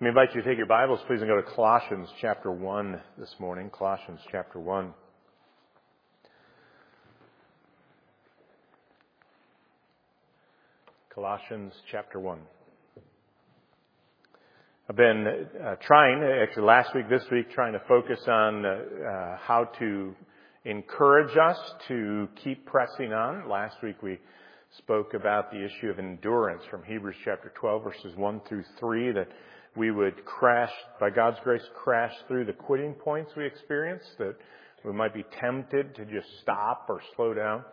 Let me invite you to take your Bibles, please, and go to Colossians chapter 1 this morning. Colossians chapter 1. Colossians chapter 1. I've been actually last week, this week, trying to focus on how to encourage us to keep pressing on. Last week we spoke about the issue of endurance from Hebrews chapter 12, verses 1 through 3, that we would by God's grace, crash through the quitting points we experience, that we might be tempted to just stop or slow down.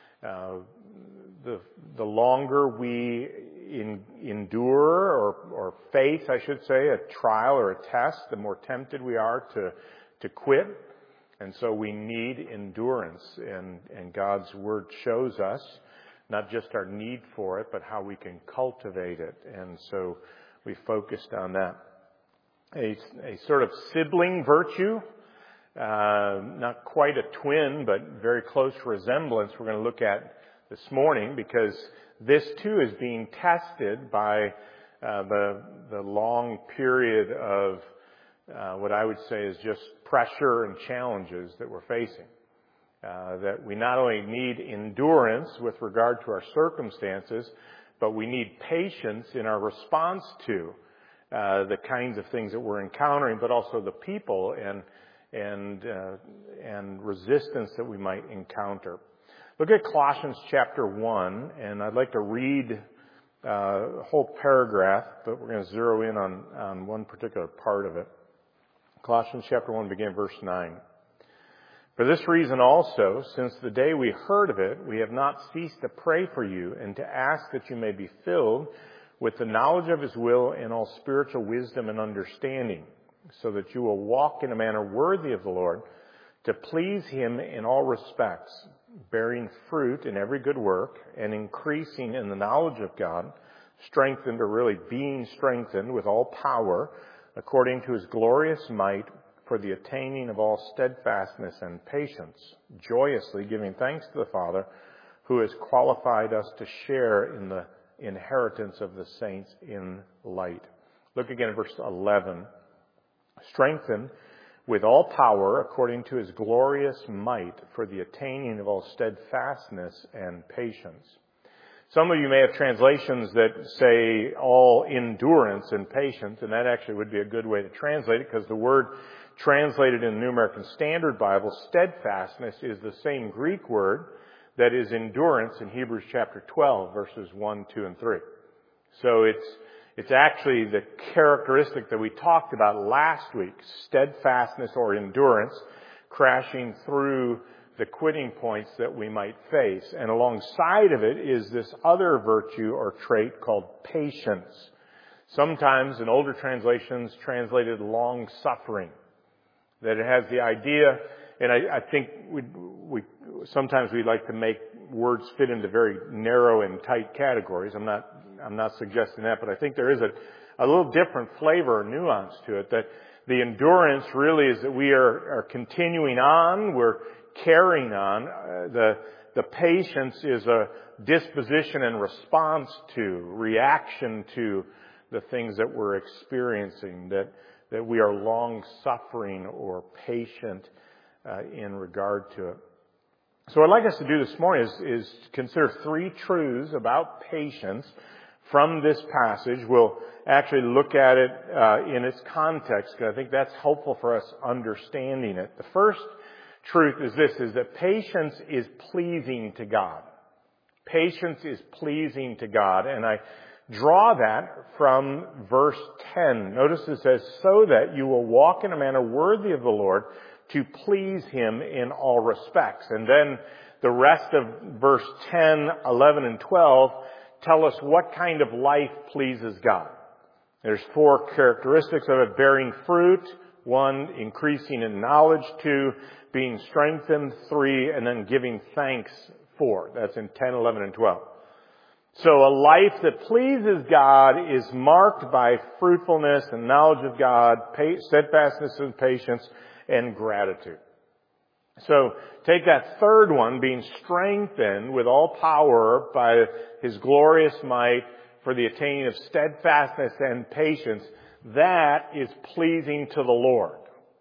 The longer we endure or face, I should say, a trial or a test, the more tempted we are to quit. And so we need endurance, and God's Word shows us not just our need for it, but how we can cultivate it. And so we focused on that. A sort of sibling virtue, not quite a twin, but very close resemblance we're going to look at this morning, because this too is being tested by the long period of what I would say is just pressure and challenges that we're facing. That we not only need endurance with regard to our circumstances, but we need patience in our response to the kinds of things that we're encountering, but also the people and resistance that we might encounter. Look at Colossians chapter 1, and I'd like to read a whole paragraph, but we're going to zero in on one particular part of it. Colossians chapter 1, begin verse 9. For this reason also, since the day we heard of it, we have not ceased to pray for you and to ask that you may be filled with the knowledge of His will and all spiritual wisdom and understanding, so that you will walk in a manner worthy of the Lord, to please Him in all respects, bearing fruit in every good work and increasing in the knowledge of God, strengthened, or really being strengthened with all power according to His glorious might, for the attaining of all steadfastness and patience, joyously giving thanks to the Father, who has qualified us to share in the inheritance of the saints in light. Look again at verse 11. Strengthened with all power according to His glorious might, for the attaining of all steadfastness and patience. Some of you may have translations that say all endurance and patience, and that actually would be a good way to translate it, because the word translated in the New American Standard Bible, steadfastness, is the same Greek word that is endurance in Hebrews chapter 12, verses 1, 2, and 3. So it's actually the characteristic that we talked about last week, steadfastness or endurance, crashing through the quitting points that we might face. And alongside of it is this other virtue or trait called patience. Sometimes in older translations translated long suffering. That it has the idea, and I think we sometimes we like to make words fit into very narrow and tight categories. I'm not suggesting that, but I think there is a little different flavor or nuance to it. That the endurance really is that we are continuing on, we're carrying on. The patience is a disposition and response to, reaction to the things that we're experiencing, that we are long-suffering or patient in regard to it. So what I'd like us to do this morning is consider three truths about patience from this passage. We'll actually look at it in its context, because I think that's helpful for us understanding it. The first truth is this, is that patience is pleasing to God. Patience is pleasing to God, and I draw that from verse 10. Notice it says, so that you will walk in a manner worthy of the Lord, to please Him in all respects. And then the rest of verse 10, 11, and 12 tell us what kind of life pleases God. There's four characteristics of it: bearing fruit, 1, increasing in knowledge, 2, being strengthened, 3, and then giving thanks, 4. That's in 10, 11, and 12. So a life that pleases God is marked by fruitfulness and knowledge of God, steadfastness and patience, and gratitude. So take that third one, being strengthened with all power by His glorious might for the attaining of steadfastness and patience. that is pleasing to the Lord.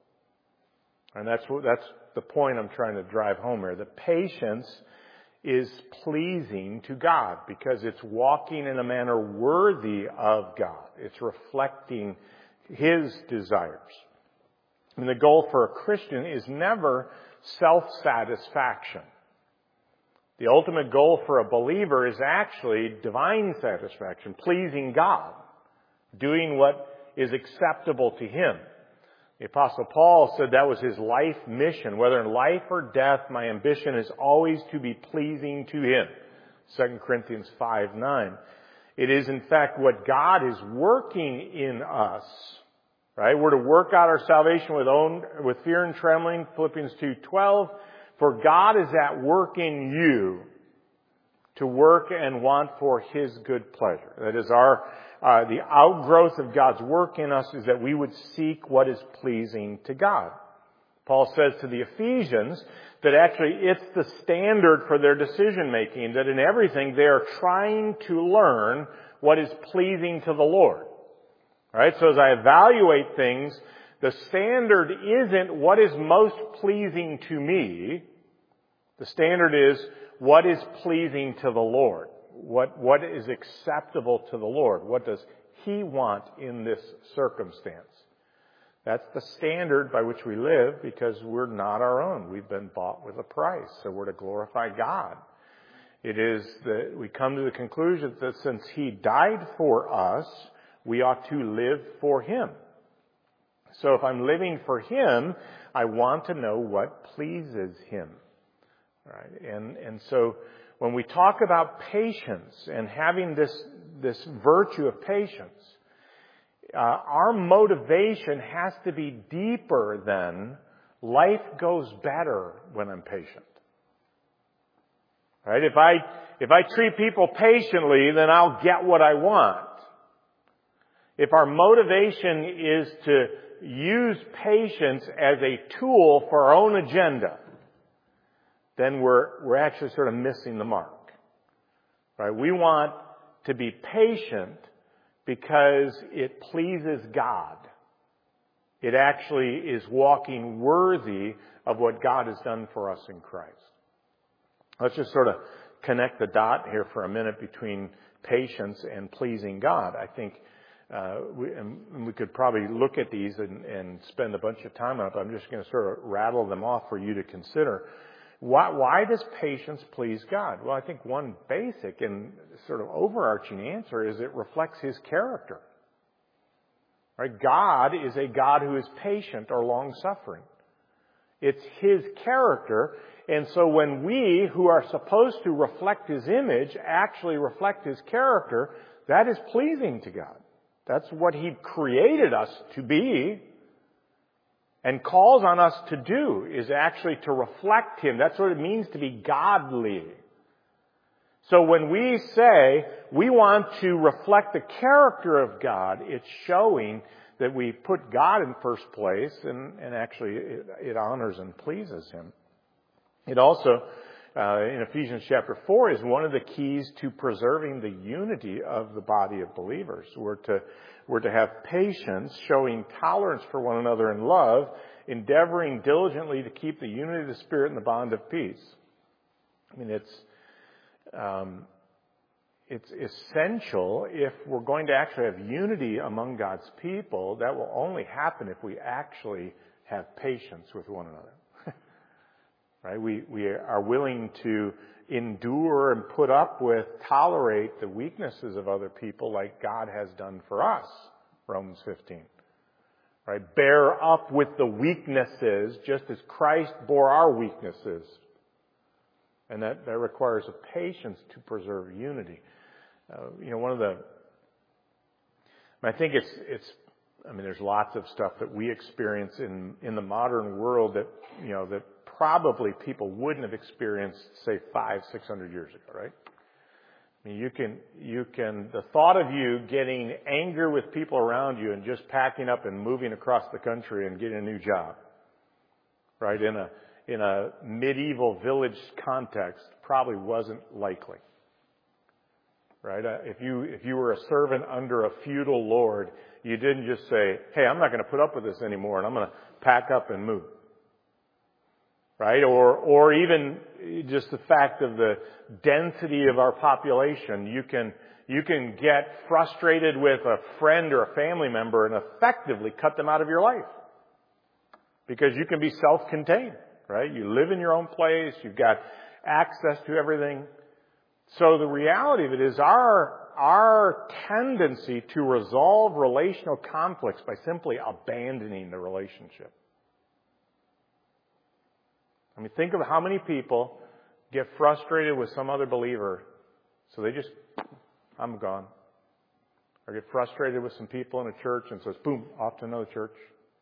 And that's the point I'm trying to drive home here. The patience is pleasing to God because it's walking in a manner worthy of God. It's reflecting His desires. And the goal for a Christian is never self-satisfaction. The ultimate goal for a believer is actually divine satisfaction, pleasing God, doing what is acceptable to Him. The Apostle Paul said that was his life mission. Whether in life or death, my ambition is always to be pleasing to Him. 2 Corinthians 5:9. It is in fact what God is working in us. Right? We're to work out our salvation with fear and trembling. Philippians 2:12. For God is at work in you to work and want for His good pleasure. That is the outgrowth of God's work in us is that we would seek what is pleasing to God. Paul says to the Ephesians that actually it's the standard for their decision making, that in everything they are trying to learn what is pleasing to the Lord. All right? So as I evaluate things, the standard isn't what is most pleasing to me. The standard is what is pleasing to the Lord. What is acceptable to the Lord? What does He want in this circumstance? That's the standard by which we live because we're not our own. We've been bought with a price, so we're to glorify God. It is that we come to the conclusion that since He died for us, we ought to live for Him. So if I'm living for Him, I want to know what pleases Him. Right? And so when we talk about patience and having this virtue of patience, our motivation has to be deeper than life goes better when I'm patient. Right? If I treat people patiently, then I'll get what I want. If our motivation is to use patience as a tool for our own agenda, then we're actually sort of missing the mark. Right? We want to be patient because it pleases God. It actually is walking worthy of what God has done for us in Christ. Let's just sort of connect the dot here for a minute between patience and pleasing God. I think we could probably look at these and spend a bunch of time on it, but I'm just going to sort of rattle them off for you to consider. Why does patience please God? Well, I think one basic and sort of overarching answer is it reflects His character. Right? God is a God who is patient or long-suffering. It's His character. And so when we, who are supposed to reflect His image, actually reflect His character, that is pleasing to God. That's what He created us to be and calls on us to do, is actually to reflect Him. That's what it means to be godly. So when we say we want to reflect the character of God, it's showing that we put God in first place and actually it honors and pleases Him. It also, in Ephesians chapter 4, is one of the keys to preserving the unity of the body of believers. We're to have patience, showing tolerance for one another in love, endeavoring diligently to keep the unity of the Spirit in the bond of peace. I mean, it's essential if we're going to actually have unity among God's people. That will only happen if we actually have patience with one another. Right? We are willing to endure and put up with, tolerate the weaknesses of other people like God has done for us. Romans 15. Right? Bear up with the weaknesses just as Christ bore our weaknesses. And that requires a patience to preserve unity. I think there's lots of stuff that we experience in the modern world that probably people wouldn't have experienced, say, 500-600 years ago, right? I mean, the thought of you getting angry with people around you and just packing up and moving across the country and getting a new job, right, in a medieval village context probably wasn't likely, right? If you were a servant under a feudal lord, You didn't just say, hey, I'm not going to put up with this anymore and I'm going to pack up and move. Right? Or even just the fact of the density of our population. You can get frustrated with a friend or a family member and effectively cut them out of your life. Because you can be self-contained, right? You live in your own place. You've got access to everything. So the reality of it is our tendency to resolve relational conflicts by simply abandoning the relationship. I mean, think of how many people get frustrated with some other believer, so they just, I'm gone. Or get frustrated with some people in a church and says, boom, off to another church.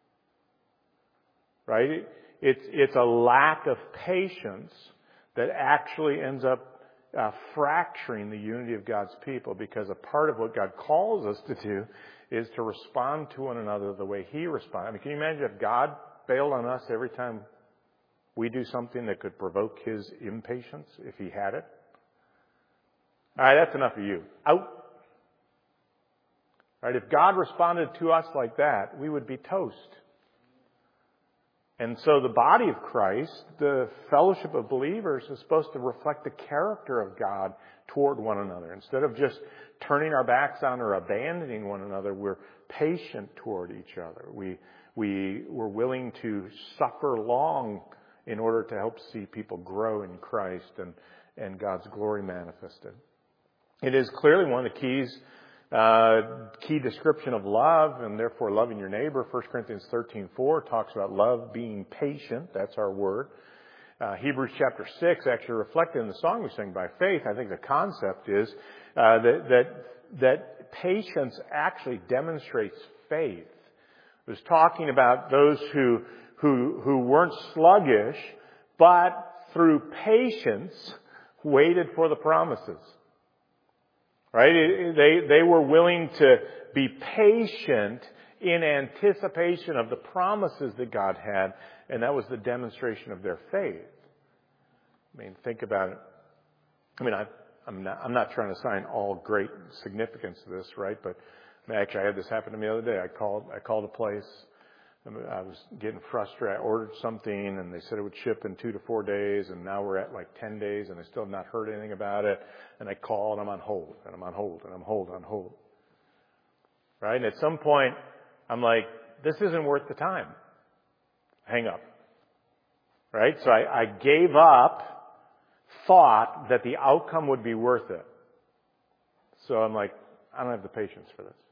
Right? It's a lack of patience that actually ends up fracturing the unity of God's people, because a part of what God calls us to do is to respond to one another the way He responds. I mean, can you imagine if God bailed on us every time we do something that could provoke His impatience if He had it? All right, that's enough of you. Out. All right, if God responded to us like that, we would be toast. And so the body of Christ, the fellowship of believers, is supposed to reflect the character of God toward one another. Instead of just turning our backs on or abandoning one another, we're patient toward each other. We're willing to suffer long in order to help see people grow in Christ and God's glory manifested. It is clearly one of the key description of love, and therefore loving your neighbor. 1 Corinthians 13:4 talks about love being patient. That's our word. Hebrews chapter 6, actually reflected in the song we sing, By Faith, I think the concept is that patience actually demonstrates faith. It was talking about those who weren't sluggish, but through patience waited for the promises. Right? They were willing to be patient in anticipation of the promises that God had, and that was the demonstration of their faith. I mean, think about it. I mean, I'm not trying to assign all great significance to this, right? But actually, I had this happen to me the other day. I called a place. I was getting frustrated. I ordered something, and they said it would ship in 2 to 4 days, and now we're at like 10 days, and I still have not heard anything about it. And I call, and I'm on hold, and I'm on hold, and I'm on hold. Right? And at some point, I'm like, this isn't worth the time. Hang up. Right? So I gave up thought that the outcome would be worth it. So I'm like, I don't have the patience for this.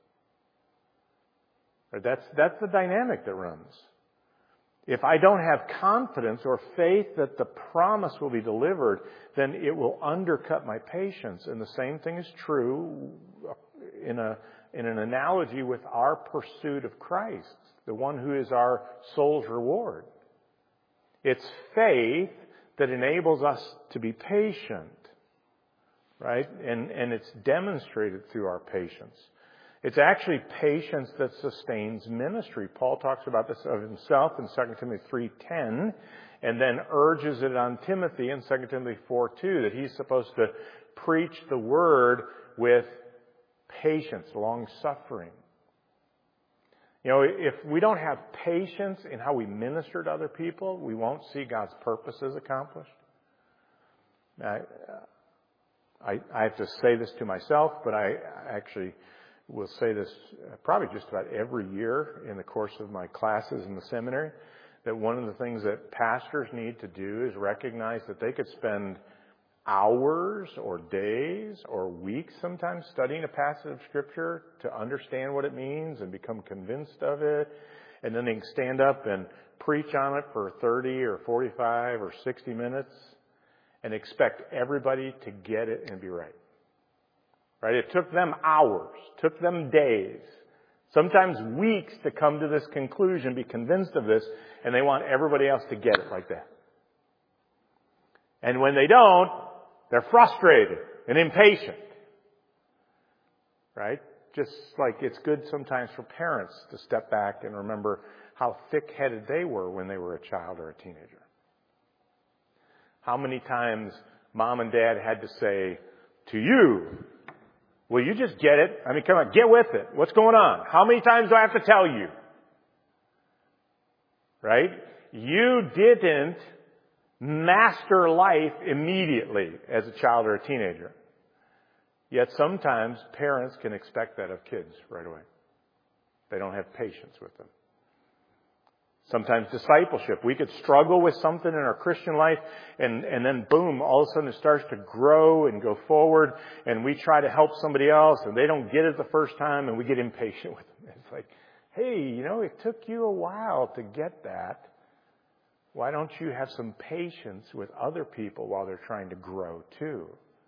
That's the dynamic that runs. If I don't have confidence or faith that the promise will be delivered, then it will undercut my patience. And the same thing is true in an analogy with our pursuit of Christ, the one who is our soul's reward. It's faith that enables us to be patient, right? And it's demonstrated through our patience. It's actually patience that sustains ministry. Paul talks about this of himself in 2 Timothy 3:10, and then urges it on Timothy in 2 Timothy 4:2, that he's supposed to preach the word with patience, long-suffering. You know, if we don't have patience in how we minister to other people, we won't see God's purposes accomplished. I have to say this to myself, but I actually will say this probably just about every year in the course of my classes in the seminary, that one of the things that pastors need to do is recognize that they could spend hours or days or weeks sometimes studying a passage of Scripture to understand what it means and become convinced of it, and then they can stand up and preach on it for 30 or 45 or 60 minutes and expect everybody to get it and be right. Right? It took them hours, took them days, sometimes weeks to come to this conclusion, be convinced of this, and they want everybody else to get it like that. And when they don't, they're frustrated and impatient. Right? Just like it's good sometimes for parents to step back and remember how thick-headed they were when they were a child or a teenager. How many times mom and dad had to say, to you, Will you just get it? I mean, come on, get with it. What's going on? How many times do I have to tell you? Right? You didn't master life immediately as a child or a teenager. Yet sometimes parents can expect that of kids right away. They don't have patience with them. Sometimes discipleship. We could struggle with something in our Christian life and then boom, all of a sudden it starts to grow and go forward and we try to help somebody else and they don't get it the first time and we get impatient with them. It's like, hey, it took you a while to get that. Why don't you have some patience with other people while they're trying to grow too?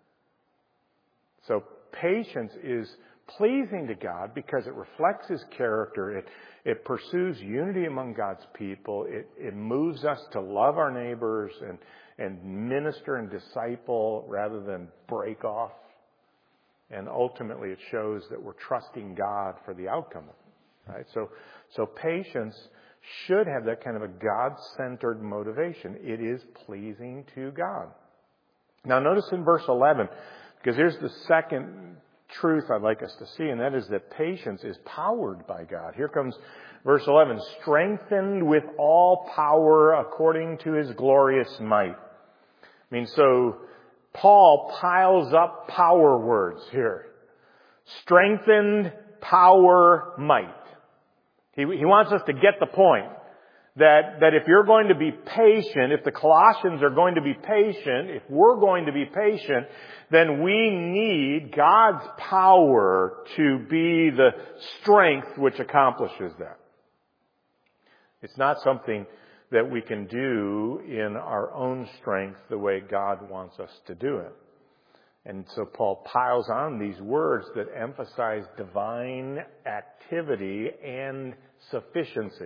So patience is pleasing to God because it reflects His character. It pursues unity among God's people. It moves us to love our neighbors and minister and disciple rather than break off. And ultimately it shows that we're trusting God for the outcome. Right? So patience should have that kind of a God-centered motivation. It is pleasing to God. Now notice in verse 11, because here's the second truth I'd like us to see, and that is that patience is powered by God. Here comes verse 11, strengthened with all power according to His glorious might. I mean, so Paul piles up power words here. Strengthened, power, might. He wants us to get the point that if you're going to be patient, if the Colossians are going to be patient, if we're going to be patient, then we need God's power to be the strength which accomplishes that. It's not something that we can do in our own strength the way God wants us to do it. And so Paul piles on these words that emphasize divine activity and sufficiency.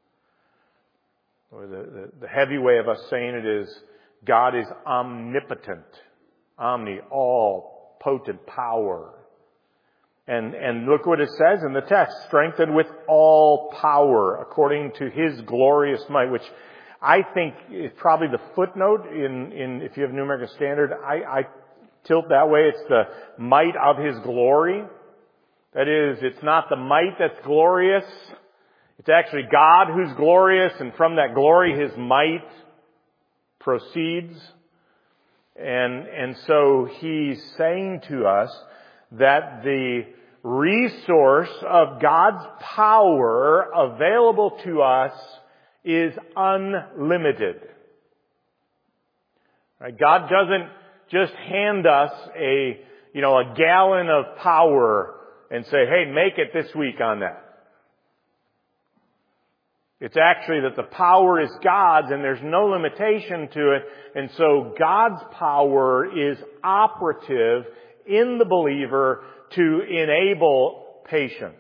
Or the heavy way of us saying it is, God is omnipotent. Omni, all, potent, power. And look what it says in the text, strengthened with all power according to His glorious might, which I think is probably the footnote in if you have New American Standard. I tilt that way. It's the might of His glory. That is, it's not the might that's glorious. It's actually God who's glorious, and from that glory His might proceeds. And so He's saying to us that the resource of God's power available to us is unlimited. Right? God doesn't just hand us a gallon of power and say, hey, make it this week on that. It's actually that the power is God's and there's no limitation to it. And so God's power is operative in the believer to enable patience.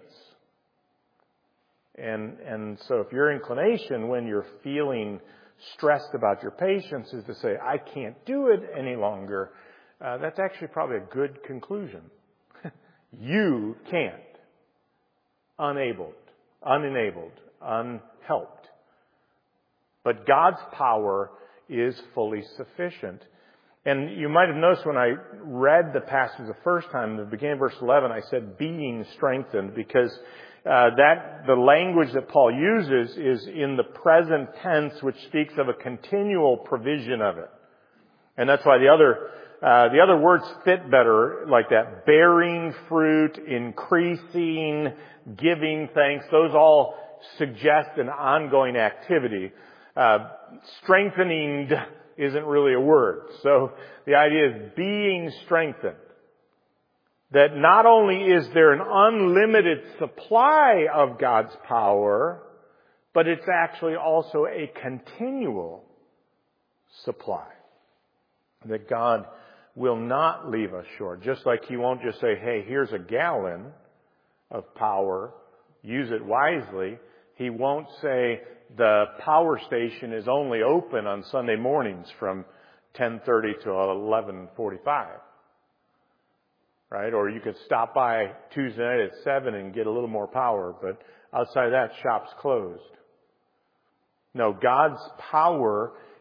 And so if your inclination when you're feeling stressed about your patience is to say, I can't do it any longer, that's actually probably a good conclusion. You can't. Unenabled, unhelped. But God's power is fully sufficient. And you might have noticed when I read the passage the first time, the beginning of verse 11, I said being strengthened, because the language that Paul uses is in the present tense, which speaks of a continual provision of it. And that's why the other words fit better like that. Bearing fruit, increasing, giving thanks. Those all suggest an ongoing activity. Strengthening isn't really a word. So the idea is being strengthened. That not only is there an unlimited supply of God's power, but it's actually also a continual supply. That God will not leave us short. Just like He won't just say, hey, here's a gallon of power, use it wisely. He won't say the power station is only open on Sunday mornings from 10:30 to 11:45. Right? Or you could stop by Tuesday night at 7 and get a little more power, but outside of that, shop's closed. No, God's power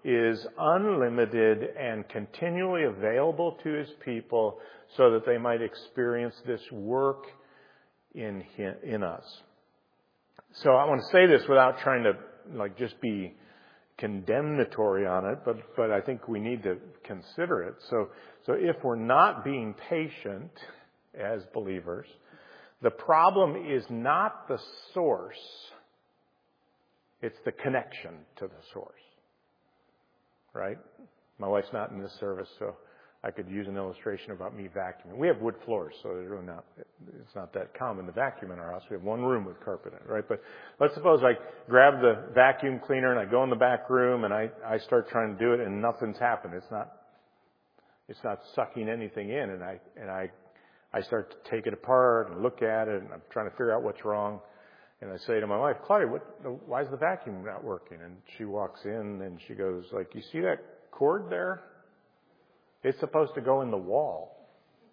is unlimited and continually available to His people so that they might experience this work in us. So I want to say this without trying to just be condemnatory on it, but I think we need to consider it. So if we're not being patient as believers, the problem is not the source, it's the connection to the source. Right? My wife's not in this service, so I could use an illustration about me vacuuming. We have wood floors, so it's not that common to vacuum in our house. We have one room with carpet in it, right? But let's suppose I grab the vacuum cleaner and I go in the back room and I start trying to do it and nothing's happened. It's not sucking anything in, and I start to take it apart and look at it, and I'm trying to figure out what's wrong. And I say to my wife, Claudia, why is the vacuum not working? And she walks in and she goes, you see that cord there? It's supposed to go in the wall.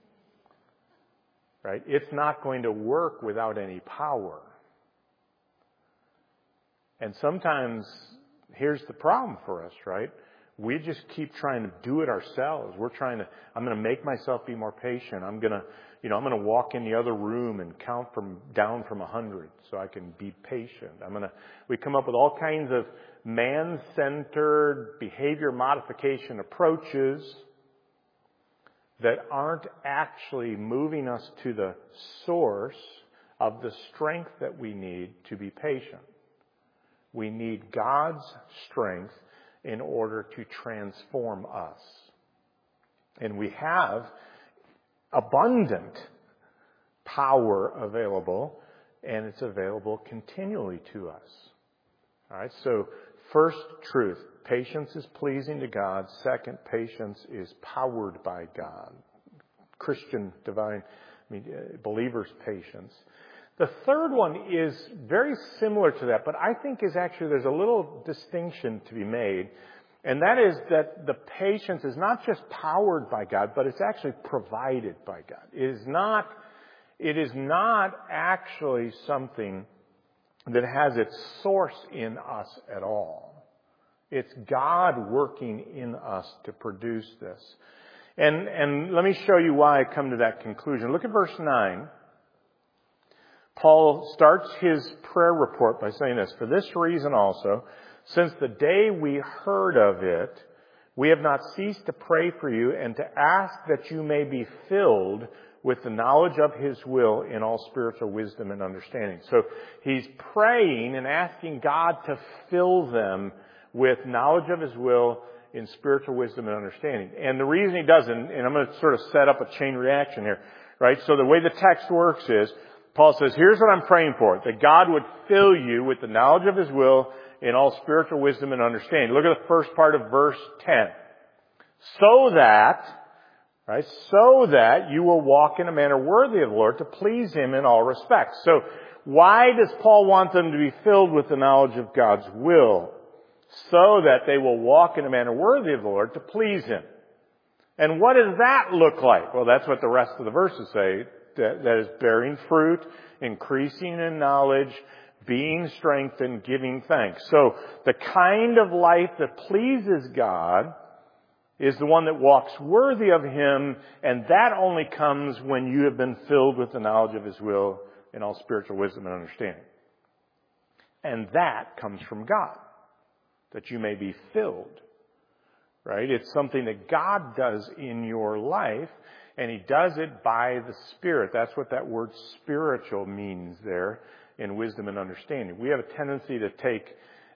Right? It's not going to work without any power. And sometimes, here's the problem for us, right? We just keep trying to do it ourselves. I'm going to make myself be more patient. I'm going to walk in the other room and count down from 100 so I can be patient. We come up with all kinds of man-centered behavior modification approaches that aren't actually moving us to the source of the strength that we need to be patient. We need God's strength in order to transform us. And we have abundant power available, and it's available continually to us. All right, so first truth, patience is pleasing to God. Second, patience is powered by God. Christian, believers' patience. The third one is very similar to that, but I think there's a little distinction to be made, and that is that the patience is not just powered by God, but it's actually provided by God. It is not actually something that has its source in us at all. It's God working in us to produce this. And let me show you why I come to that conclusion. Look at verse 9. Paul starts his prayer report by saying this, "For this reason also, since the day we heard of it, we have not ceased to pray for you and to ask that you may be filled with the knowledge of His will in all spiritual wisdom and understanding." So he's praying and asking God to fill them with knowledge of His will in spiritual wisdom and understanding. And the reason he does it, and I'm going to sort of set up a chain reaction here, right? So the way the text works is, Paul says, here's what I'm praying for, that God would fill you with the knowledge of His will in all spiritual wisdom and understanding. Look at the first part of verse 10. So that you will walk in a manner worthy of the Lord to please Him in all respects. So why does Paul want them to be filled with the knowledge of God's will? So that they will walk in a manner worthy of the Lord to please Him. And what does that look like? Well, that's what the rest of the verses say. That is bearing fruit, increasing in knowledge, being strengthened, giving thanks. So the kind of life that pleases God is the one that walks worthy of Him, and that only comes when you have been filled with the knowledge of His will in all spiritual wisdom and understanding. And that comes from God, that you may be filled. Right? It's something that God does in your life, and He does it by the Spirit. That's what that word spiritual means there in wisdom and understanding. We have a tendency to take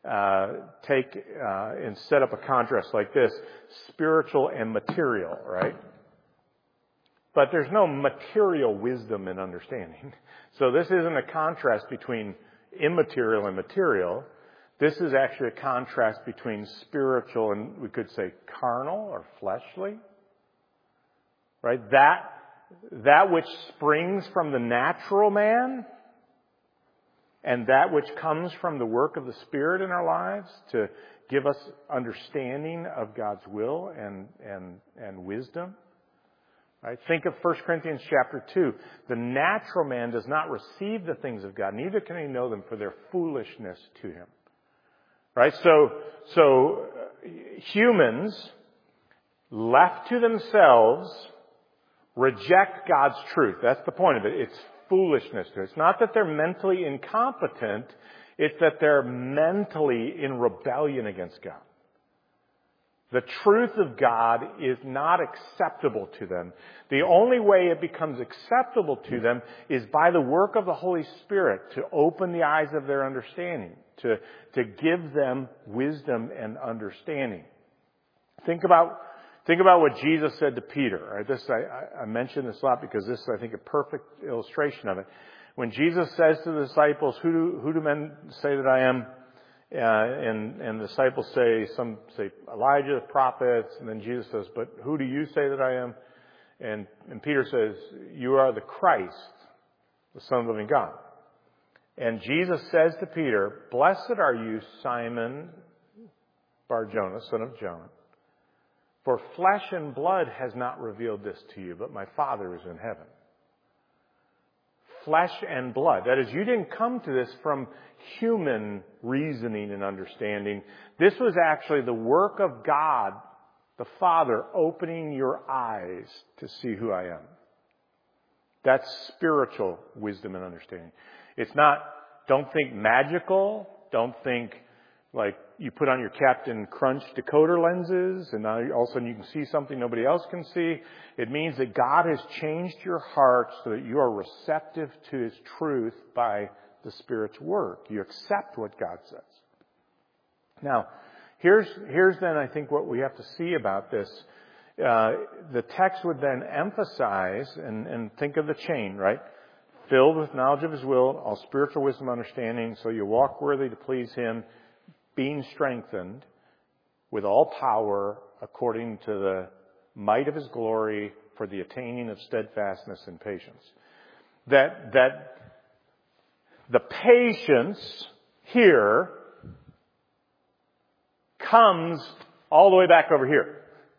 and set up a contrast like this, spiritual and material, right? But there's no material wisdom and understanding. So this isn't a contrast between immaterial and material. This is actually a contrast between spiritual and, we could say, carnal or fleshly. Right? That which springs from the natural man and that which comes from the work of the Spirit in our lives to give us understanding of God's will and wisdom. Right? Think of 1 Corinthians chapter 2. The natural man does not receive the things of God, neither can he know them, for their foolishness to him. Right? So humans, left to themselves, reject God's truth. That's the point of it. It's foolishness to it. It's not that they're mentally incompetent. It's that they're mentally in rebellion against God. The truth of God is not acceptable to them. The only way it becomes acceptable to them is by the work of the Holy Spirit to open the eyes of their understanding, to give them wisdom and understanding. Think about what Jesus said to Peter. Right? I mention this a lot because this is, I think, a perfect illustration of it. When Jesus says to the disciples, who do men say that I am? And the disciples some say Elijah, the prophets, and then Jesus says, but who do you say that I am? And Peter says, you are the Christ, the Son of the living God. And Jesus says to Peter, blessed are you, Simon Bar-Jonah, son of John, for flesh and blood has not revealed this to you, but my Father is in heaven. Flesh and blood. That is, you didn't come to this from human reasoning and understanding. This was actually the work of God, the Father, opening your eyes to see who I am. That's spiritual wisdom and understanding. It's not, don't think magical. Don't think like you put on your Captain Crunch decoder lenses and now all of a sudden you can see something nobody else can see. It means that God has changed your heart so that you are receptive to His truth by the Spirit's work. You accept what God says. Now, here's then I think what we have to see about this. The text would then emphasize and think of the chain, right? Filled with knowledge of His will, all spiritual wisdom and understanding, so you walk worthy to please Him, being strengthened with all power according to the might of His glory for the attaining of steadfastness and patience. That the patience here comes all the way back over here.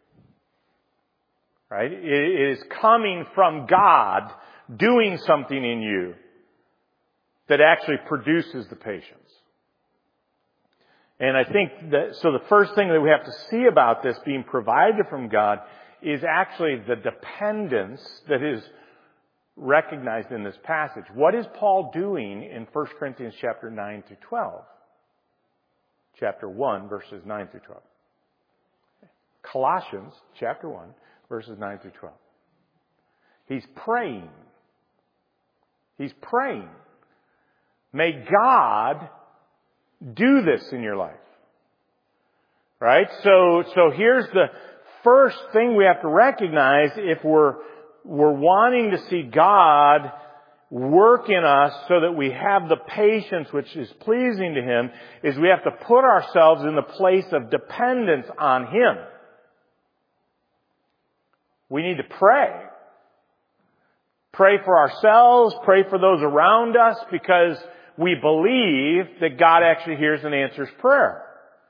Right? It is coming from God doing something in you that actually produces the patience. And I think that, so the first thing that we have to see about this being provided from God is actually the dependence that is recognized in this passage. What is Paul doing in 1 Corinthians chapter 9 through 12? Chapter 1, verses 9 through 12. Colossians chapter 1, verses 9 through 12. He's praying. He's praying. May God do this in your life. Right? So here's the first thing we have to recognize if we're wanting to see God work in us so that we have the patience which is pleasing to Him, is we have to put ourselves in the place of dependence on Him. We need to pray. Pray for ourselves, pray for those around us, because we believe that God actually hears and answers prayer.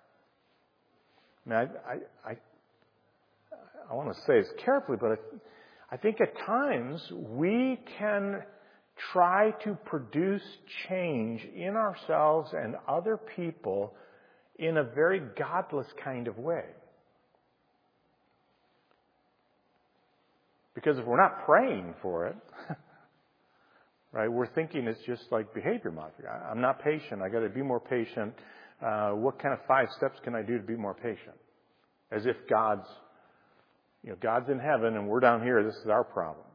I want to say this carefully, but I think at times we can try to produce change in ourselves and other people in a very godless kind of way. Because if we're not praying for it, right, we're thinking it's just like behavior modification. I'm not patient. I got to be more patient. What kind of 5 steps can I do to be more patient? As if God's in heaven and we're down here. This is our problem.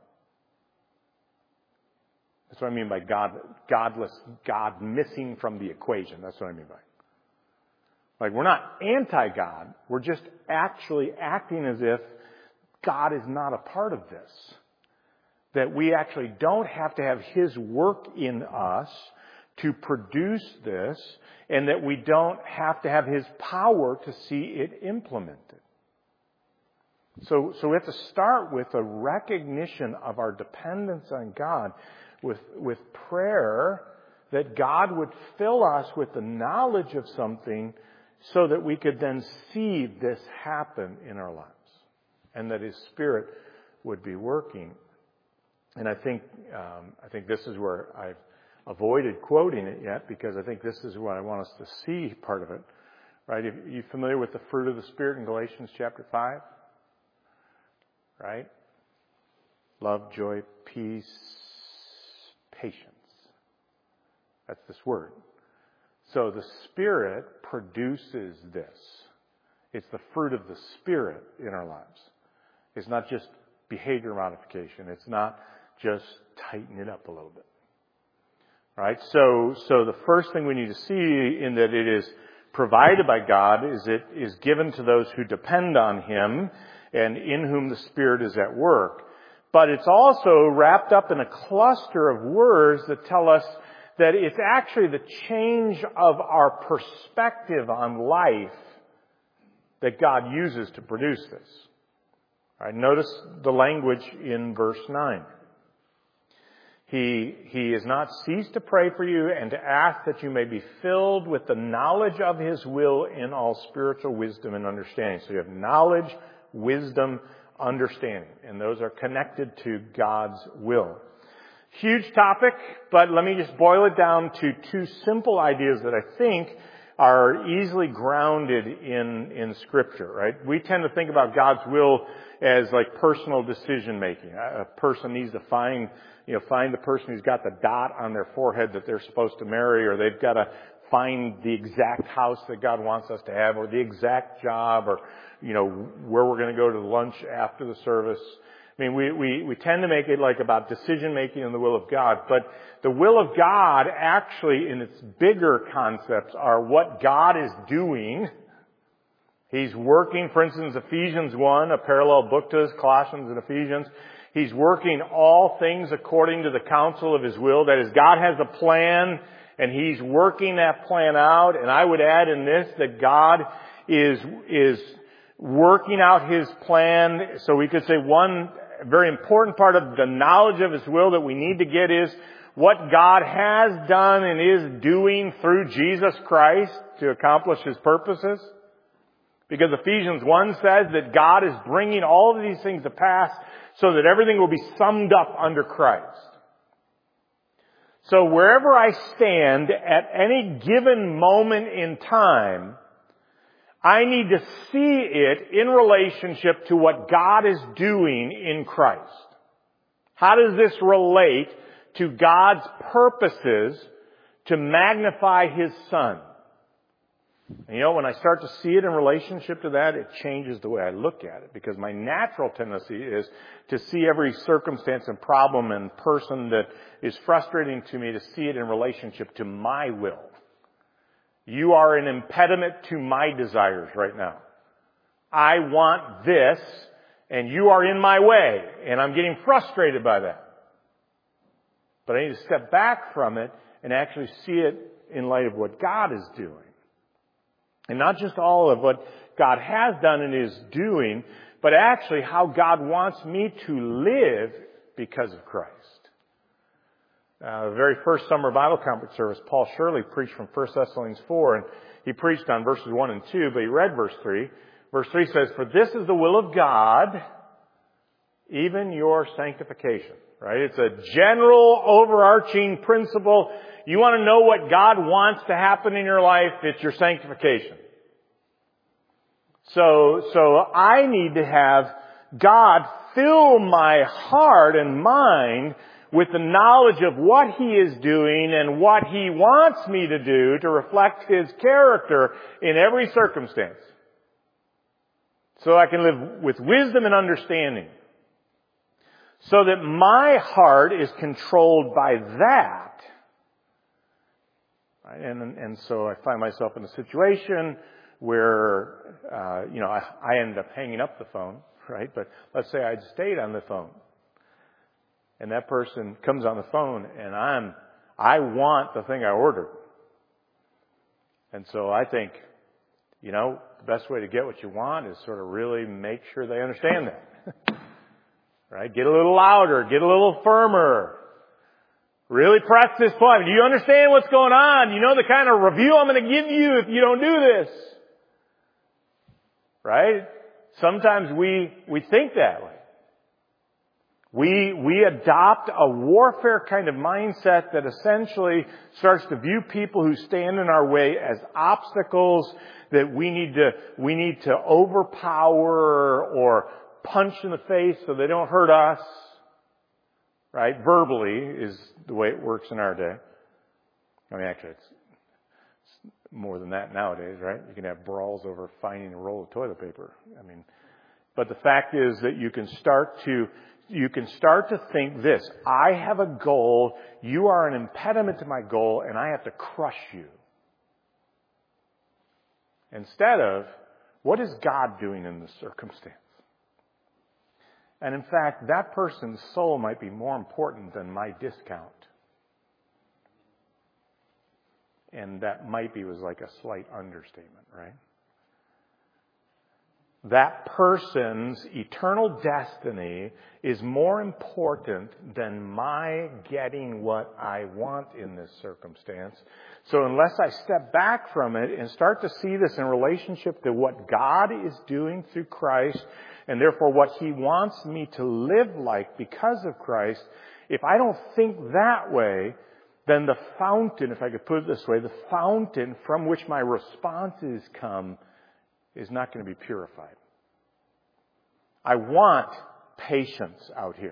That's what I mean by godless, God missing from the equation. That's what I mean by. Like, we're not anti-God. We're just actually acting as if God is not a part of this. That we actually don't have to have His work in us to produce this, and that we don't have to have His power to see it implemented. So we have to start with a recognition of our dependence on God, with prayer, that God would fill us with the knowledge of something so that we could then see this happen in our lives, and that His Spirit would be working. And I think this is where I've avoided quoting it yet, because I think this is what I want us to see part of it. Right? Are you familiar with the fruit of the Spirit in Galatians chapter 5? Right? Love, joy, peace, patience. That's this word. So the Spirit produces this. It's the fruit of the Spirit in our lives. It's not just behavior modification. It's not just tighten it up a little bit. Right? So the first thing we need to see in that it is provided by God is it is given to those who depend on Him and in whom the Spirit is at work. But it's also wrapped up in a cluster of words that tell us that it's actually the change of our perspective on life that God uses to produce this. All right, notice the language in verse 9. He has not ceased to pray for you and to ask that you may be filled with the knowledge of His will in all spiritual wisdom and understanding. So you have knowledge, wisdom, understanding. And those are connected to God's will. Huge topic, but let me just boil it down to two simple ideas that I think are easily grounded in Scripture, right? We tend to think about God's will as like personal decision making. A person needs to find the person who's got the dot on their forehead that they're supposed to marry, or they've got to find the exact house that God wants us to have, or the exact job, or, where we're going to go to lunch after the service. I mean, we tend to make it like about decision making and the will of God, but the will of God actually in its bigger concepts are what God is doing. He's working, for instance, Ephesians 1, a parallel book to this, Colossians and Ephesians. He's working all things according to the counsel of His will. That is, God has a plan, and He's working that plan out. And I would add in this that God is working out His plan. So we could say one very important part of the knowledge of His will that we need to get is what God has done and is doing through Jesus Christ to accomplish His purposes. Because Ephesians 1 says that God is bringing all of these things to pass so that everything will be summed up under Christ. So wherever I stand at any given moment in time, I need to see it in relationship to what God is doing in Christ. How does this relate to God's purposes to magnify His Son? And when I start to see it in relationship to that, it changes the way I look at it. Because my natural tendency is to see every circumstance and problem and person that is frustrating to me, to see it in relationship to my will. You are an impediment to my desires right now. I want this, and you are in my way, and I'm getting frustrated by that. But I need to step back from it and actually see it in light of what God is doing. And not just all of what God has done and is doing, but actually how God wants me to live because of Christ. The very first summer Bible conference service, Paul Shirley preached from 1 Thessalonians 4, and he preached on verses 1 and 2, but he read verse 3. Verse 3 says, "For this is the will of God, even your sanctification." Right? It's a general overarching principle. You want to know what God wants to happen in your life, it's your sanctification. So I need to have God fill my heart and mind with the knowledge of what He is doing and what He wants me to do to reflect His character in every circumstance. So I can live with wisdom and understanding. So that my heart is controlled by that. And so I find myself in a situation where, I ended up hanging up the phone, right? But let's say I'd stayed on the phone. And that person comes on the phone and I want the thing I ordered. And so I think, the best way to get what you want is sort of really make sure they understand that. Right? Get a little louder, get a little firmer. Really press this point. Do you understand what's going on? You know the kind of review I'm going to give you if you don't do this. Right? Sometimes we think that way. We adopt a warfare kind of mindset that essentially starts to view people who stand in our way as obstacles that we need to overpower or punch in the face so they don't hurt us. Right? Verbally is the way it works in our day. I mean, actually, it's more than that nowadays, right? You can have brawls over finding a roll of toilet paper. I mean, but the fact is that you can start to think this: I have a goal, you are an impediment to my goal, and I have to crush you. Instead of, what is God doing in this circumstance? And in fact, that person's soul might be more important than my discount. And that might be was like a slight understatement, right? That person's eternal destiny is more important than my getting what I want in this circumstance. So unless I step back from it and start to see this in relationship to what God is doing through Christ, and therefore what He wants me to live like because of Christ, if I don't think that way, then the fountain, if I could put it this way, the fountain from which my responses come is not going to be purified. I want patience out here.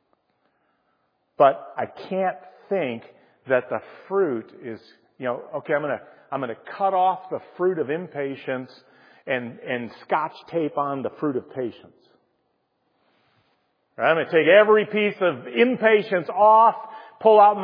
But I can't think that the fruit is, okay, I'm going to cut off the fruit of impatience and scotch tape on the fruit of patience. Right? I'm going to take every piece of impatience off, pull out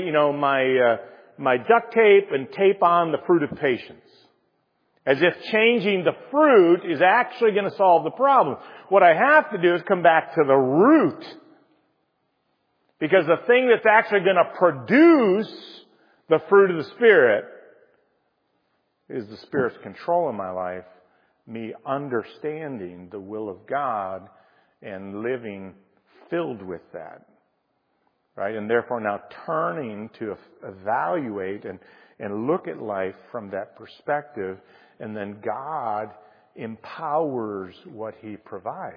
my duct tape and tape on the fruit of patience. As if changing the fruit is actually going to solve the problem. What I have to do is come back to the root. Because the thing that's actually going to produce the fruit of the Spirit is the Spirit's control in my life, me understanding the will of God and living filled with that. Right? And therefore now turning to evaluate and look at life from that perspective, and then God empowers what He provides.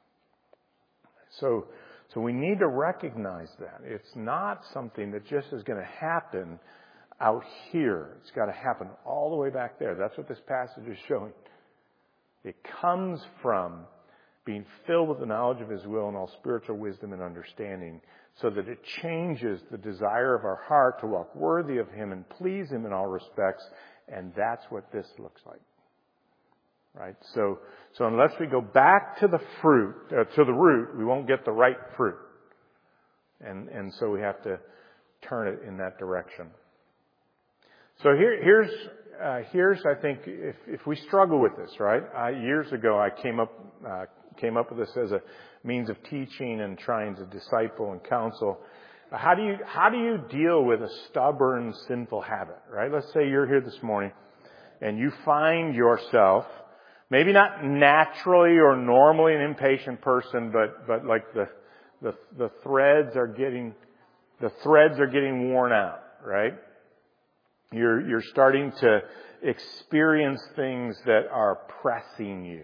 So we need to recognize that. It's not something that just is going to happen out here. It's got to happen all the way back there. That's what this passage is showing. It comes from being filled with the knowledge of His will and all spiritual wisdom and understanding, so that it changes the desire of our heart to walk worthy of Him and please Him in all respects. And that's what this looks like. Right? So unless we go back to the root, we won't get the right fruit. And so we have to turn it in that direction. So here's I think if we struggle with this, right? Years ago I came up with this as a means of teaching and trying to disciple and counsel. How do you deal with a stubborn, sinful habit, right? Let's say you're here this morning and you find yourself, maybe not naturally or normally an impatient person, but like the threads are getting worn out, right? You're starting to experience things that are pressing you.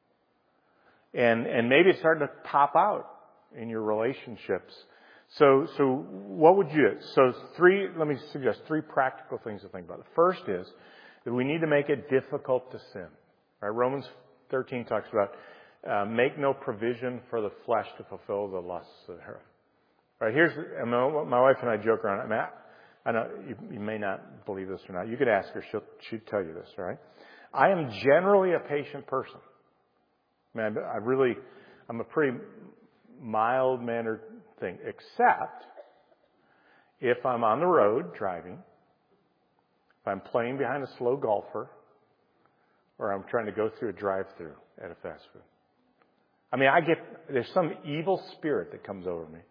And maybe it's starting to pop out in your relationships. So what would you do? So let me suggest three practical things to think about. The first is that we need to make it difficult to sin. Right? Romans 13 talks about make no provision for the flesh to fulfill the lusts of her. Right? My wife and I joke around. I know you may not believe this or not. You could ask her; she'd tell you this. Right? I am generally a patient person. I'm a pretty mild-mannered thing, except if I'm on the road driving, if I'm playing behind a slow golfer, or I'm trying to go through a drive-through at a fast food. There's some evil spirit that comes over me.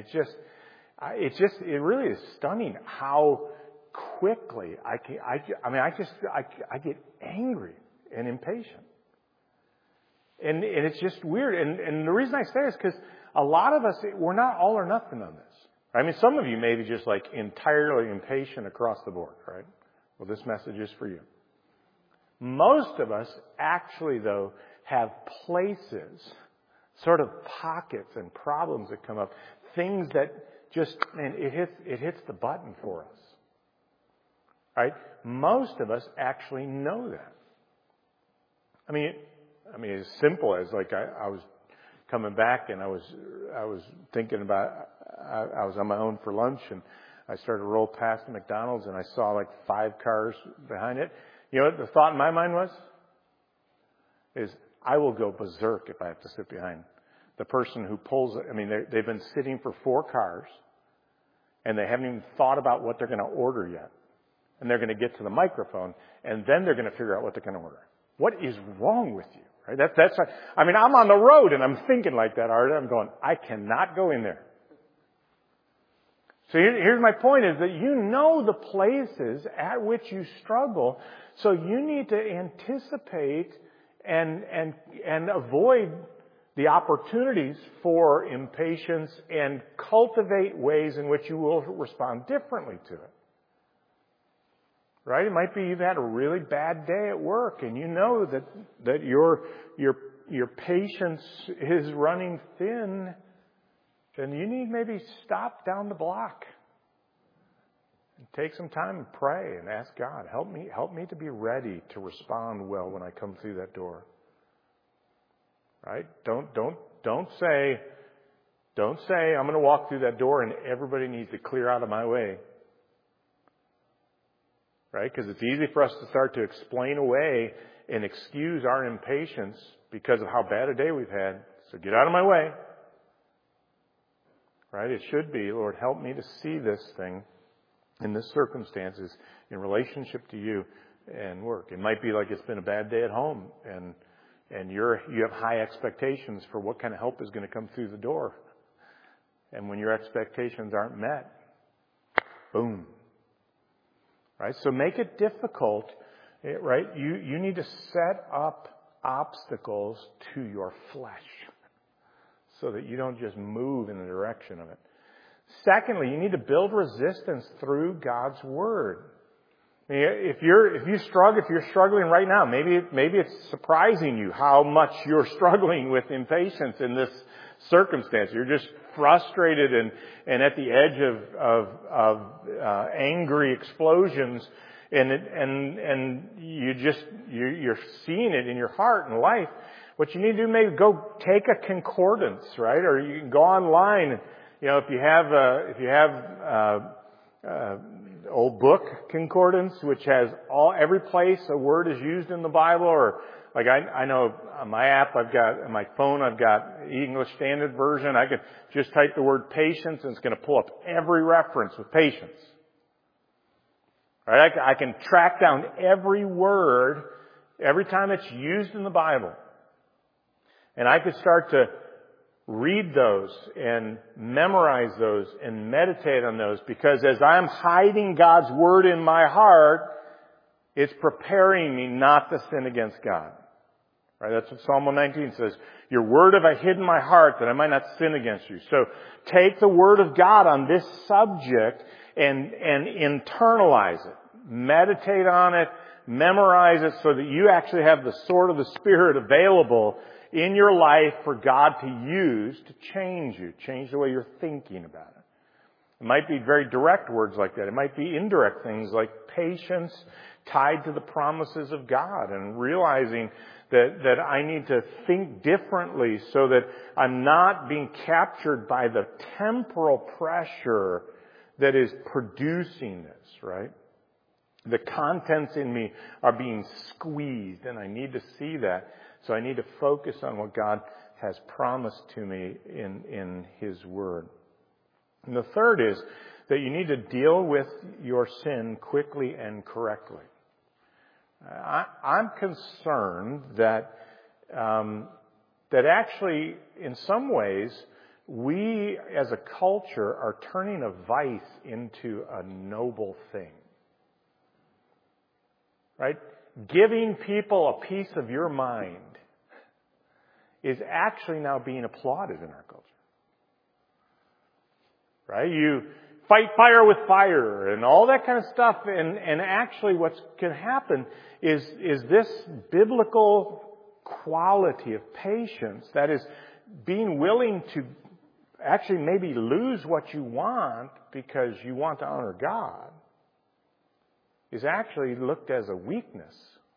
It really is stunning how quickly I get angry and impatient. And it's just weird. And the reason I say this is because a lot of us, we're not all or nothing on this. Some of you may be just like entirely impatient across the board, right? Well, this message is for you. Most of us actually, though, have places sort of pockets and problems that come up. Things that just, man, it hits the button for us. Right? Most of us actually know that. I mean, as simple as like I was coming back and I was thinking about, I was on my own for lunch and I started to roll past the McDonald's and I saw like 5 cars behind it. You know what the thought in my mind was? Is I will go berserk if I have to sit behind the person who pulls it. I mean, they've been sitting for 4 cars and they haven't even thought about what they're going to order yet. And they're going to get to the microphone and then they're going to figure out what they're going to order. What is wrong with you? Right? That's. I mean, I'm on the road and I'm thinking like that, Art. I'm going, I cannot go in there. So here's my point: is that you know the places at which you struggle, so you need to anticipate and avoid the opportunities for impatience and cultivate ways in which you will respond differently to it. Right? It might be you've had a really bad day at work and you know that your patience is running thin, then you need maybe stop down the block and take some time and pray and ask God, help me to be ready to respond well when I come through that door. Right? Don't say I'm going to walk through that door and everybody needs to clear out of my way. Right? Because it's easy for us to start to explain away and excuse our impatience because of how bad a day we've had. So get out of my way. Right? It should be, Lord, help me to see this thing in this circumstances in relationship to you and work. It might be like it's been a bad day at home and you have high expectations for what kind of help is going to come through the door. And when your expectations aren't met, boom. Right? So make it difficult, right? You need to set up obstacles to your flesh so that you don't just move in the direction of it. Secondly, you need to build resistance through God's Word. If you're struggling right now, maybe it's surprising you how much you're struggling with impatience in this circumstance. You're just frustrated and at the edge of angry explosions, and you're seeing it in your heart and life. What you need to do, maybe go take a concordance, right? Or you can go online. You know, if you have old book concordance, which has every place a word is used in the Bible, or like I know on my app, on my phone, I've got English Standard Version. I could just type the word patience and it's going to pull up every reference with patience. Right? I can track down every word every time it's used in the Bible. And I could start to read those and memorize those and meditate on those, because as I'm hiding God's Word in my heart, it's preparing me not to sin against God. Right? That's what Psalm 119 says. Your word have I hid in my heart that I might not sin against you. So take the Word of God on this subject and internalize it. Meditate on it. Memorize it so that you actually have the sword of the Spirit available in your life for God to use to change you. Change the way you're thinking about it. It might be very direct words like that. It might be indirect things like patience tied to the promises of God, and realizing that I need to think differently so that I'm not being captured by the temporal pressure that is producing this, right? The contents in me are being squeezed, and I need to see that. So I need to focus on what God has promised to me in His Word. And the third is that you need to deal with your sin quickly and correctly. I'm concerned that actually, in some ways, we as a culture are turning a vice into a noble thing. Right? Giving people a piece of your mind is actually now being applauded in our culture. Right? You fight fire with fire and all that kind of stuff. And actually what can happen is this biblical quality of patience, that is being willing to actually maybe lose what you want because you want to honor God is actually looked as a weakness.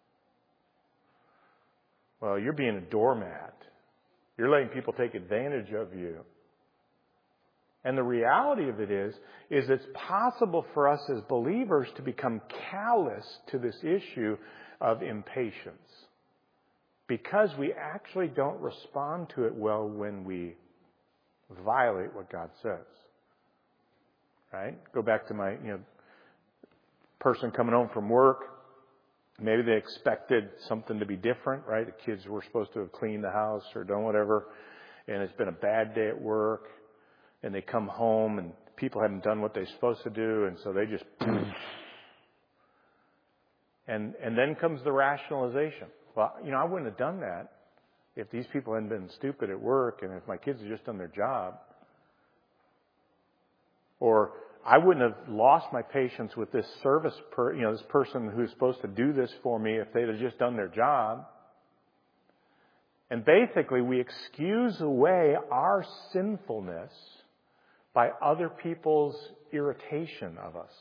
Well, you're being a doormat. You're letting people take advantage of you. And the reality of it is it's possible for us as believers to become callous to this issue of impatience because we actually don't respond to it well when we violate what God says. Right? Go back to my, person coming home from work. Maybe they expected something to be different, right? The kids were supposed to have cleaned the house or done whatever, and it's been a bad day at work, and they come home and people haven't done what they're supposed to do, and so they just and then comes the rationalization. Well, I wouldn't have done that if these people hadn't been stupid at work and if my kids had just done their job. Or I wouldn't have lost my patience with this this person who's supposed to do this for me if they'd have just done their job. And basically, we excuse away our sinfulness by other people's irritation of us.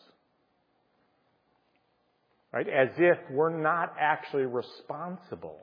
Right? As if we're not actually responsible.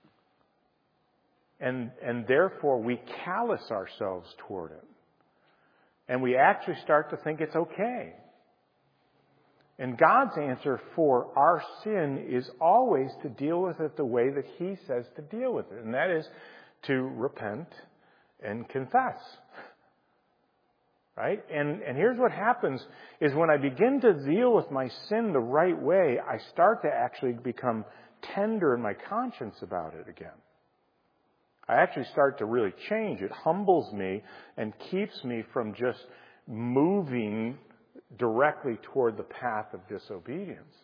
And therefore, we callous ourselves toward it. And we actually start to think it's okay. And God's answer for our sin is always to deal with it the way that He says to deal with it. And that is to repent and confess. Right? And here's what happens is when I begin to deal with my sin the right way, I start to actually become tender in my conscience about it again. I actually start to really change. It humbles me and keeps me from just moving directly toward the path of disobedience.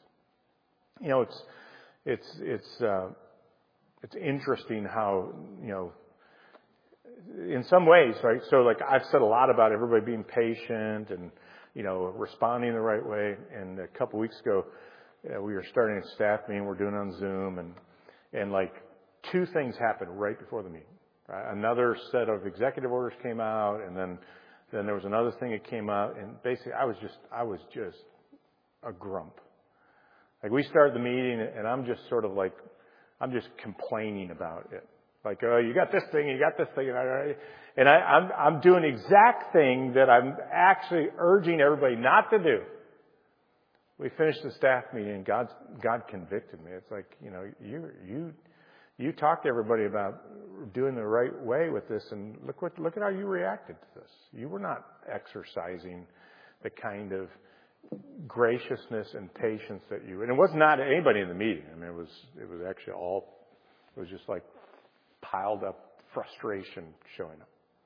It's interesting how, in some ways, right? So like I've said a lot about everybody being patient and, responding the right way. And a couple weeks ago, we were starting a staff meeting. We're doing it on Zoom and like, two things happened right before the meeting. Right? Another set of executive orders came out, and then there was another thing that came out, and basically I was just a grump. Like we started the meeting, and I'm just sort of like, I'm just complaining about it. Like, oh, you got this thing, and I'm doing the exact thing that I'm actually urging everybody not to do. We finished the staff meeting, and God convicted me. It's like, you talked to everybody about doing the right way with this, and look at how you reacted to this. You were not exercising the kind of graciousness and patience that and it was not anybody in the meeting. I mean, it was actually it was just like piled up frustration showing up.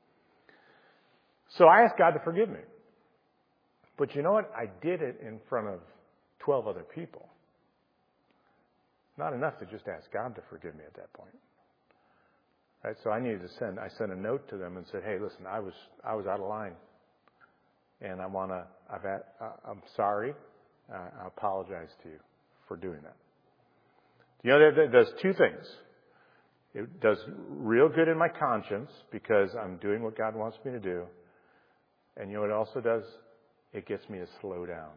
So I asked God to forgive me. But you know what? I did it in front of 12 other people. Not enough to just ask God to forgive me at that point. Right? So I sent a note to them and said, hey, listen, I was out of line. And I'm sorry. I apologize to you for doing that. That does two things. It does real good in my conscience because I'm doing what God wants me to do. And you know what it also does? It gets me to slow down.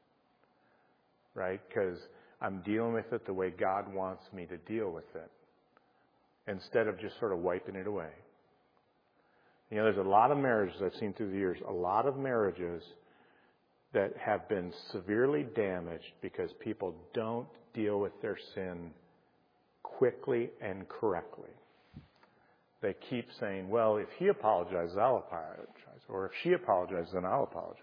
Right? Because I'm dealing with it the way God wants me to deal with it, instead of just sort of wiping it away. There's a lot of marriages I've seen through the years, a lot of marriages that have been severely damaged because people don't deal with their sin quickly and correctly. They keep saying, well, if he apologizes, I'll apologize. Or if she apologizes, then I'll apologize.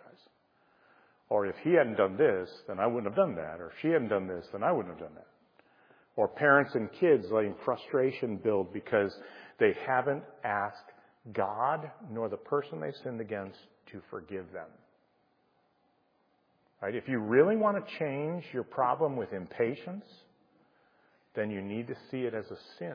Or if he hadn't done this, then I wouldn't have done that. Or if she hadn't done this, then I wouldn't have done that. Or parents and kids letting frustration build because they haven't asked God nor the person they sinned against to forgive them. Right? If you really want to change your problem with impatience, then you need to see it as a sin.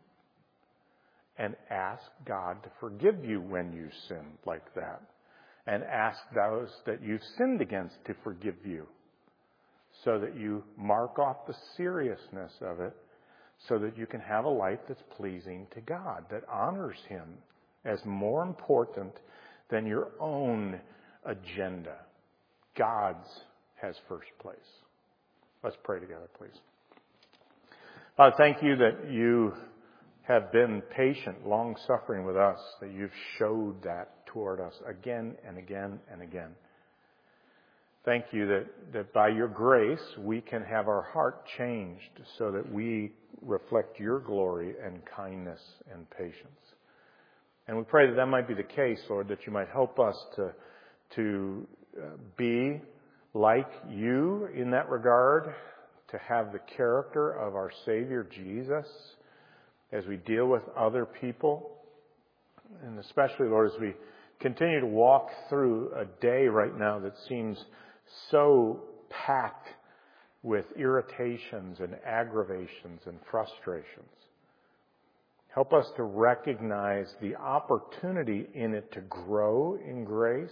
And ask God to forgive you when you sin like that. And ask those that you've sinned against to forgive you, so that you mark off the seriousness of it, so that you can have a life that's pleasing to God, that honors Him, as more important than your own agenda. God's has first place. Let's pray together, please. Father, thank you that you have been patient, long-suffering with us, that you've showed that toward us again and again and again. Thank you that by your grace we can have our heart changed so that we reflect your glory and kindness and patience. And we pray that might be the case, Lord, that you might help us to be like you in that regard, to have the character of our Savior Jesus as we deal with other people. And especially, Lord, as we continue to walk through a day right now that seems so packed with irritations and aggravations and frustrations. Help us to recognize the opportunity in it to grow in grace,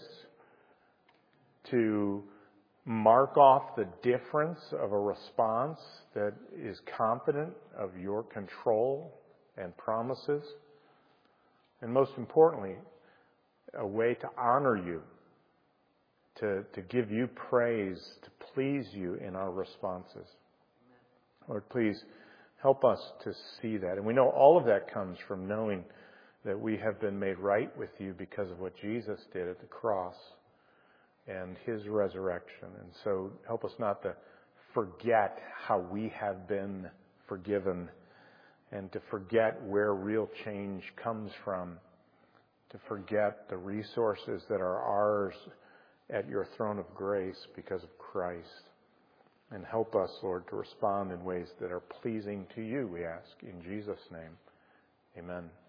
to mark off the difference of a response that is confident of your control and promises, and most importantly, a way to honor you, to give you praise, to please you in our responses. Lord, please help us to see that. And we know all of that comes from knowing that we have been made right with you because of what Jesus did at the cross and his resurrection. And so help us not to forget how we have been forgiven and to forget where real change comes from, to forget the resources that are ours at your throne of grace because of Christ. And help us, Lord, to respond in ways that are pleasing to you, we ask. In Jesus' name, amen.